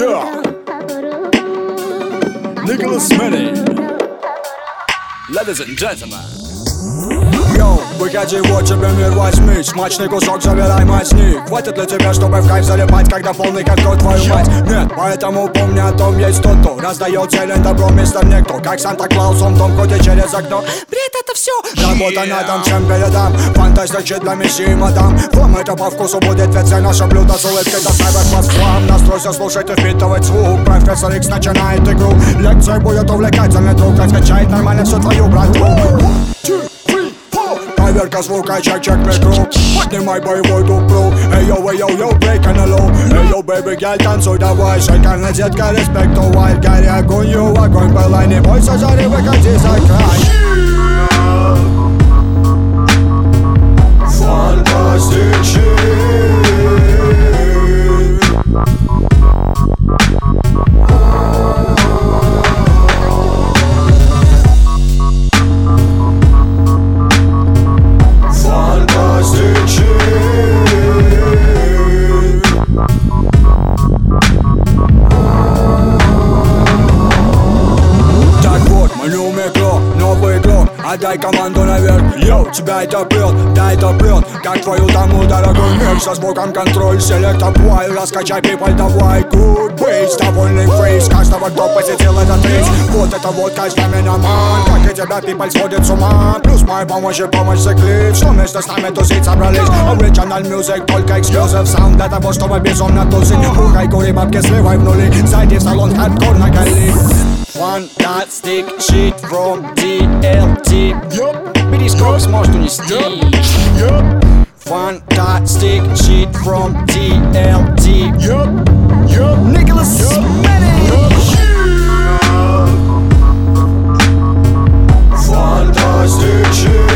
Yeah. Nicholas Manning. Ladies and gentlemen. Йоу, выходи, вот тебе мир возьми. Смачный кусок, забирай мазни. Хватит для тебя, чтобы в кайф залипать, когда полный катко твою мать. Нет, поэтому помни о том, есть тот, кто раздает зелень, добро, мистер Никто. Как Санта-Клаус, он в том коде через окно. Бред, это все работа на том, чем передам. Фантастичный для мессии, мадам. Вам это по вкусу будет, ведь все наше блюдо с улыбкой доставят вас к вам. Настройся слушать и впитывать звук. Профессор Икс начинает игру. Лекция будет увлекательный друг, как скачает нормально всю твою братву. Проверка звука, чек микро. Поднимай боевой дух, бро. Эй-йоу, брейк на лоу. Эй-йоу, бэйби, гель, танцуй давай. Шикарно, детка, респект, уваль. Гори огонь, огонь пылай. Не бойся жары, выходи за край. Новый игрок, отдай команду наверх. Йоу, тебя это прет, да это прет. Как твою даму, дорогой мир. Со сбоком контроль, селект апвай. Раскачай people, давай, good bass. Довольный фейс, каждого, кто посетил этот рейс. Вот это вот каждый меня ман. Как и тебя people сходит с ума. Плюс моя помощь и помощь циклит. Что вместе с нами тусить собрались. Original music, только exclusive sound. Для того, чтобы безумно тусить. Бухай, кури, бабки, сливай в нули. Зайди в салон, хардкор накали. Fantastic shit from DLT. Перископ сможет унести. Fantastic shit from DLT. Nicholas Manning. Fantastic shit.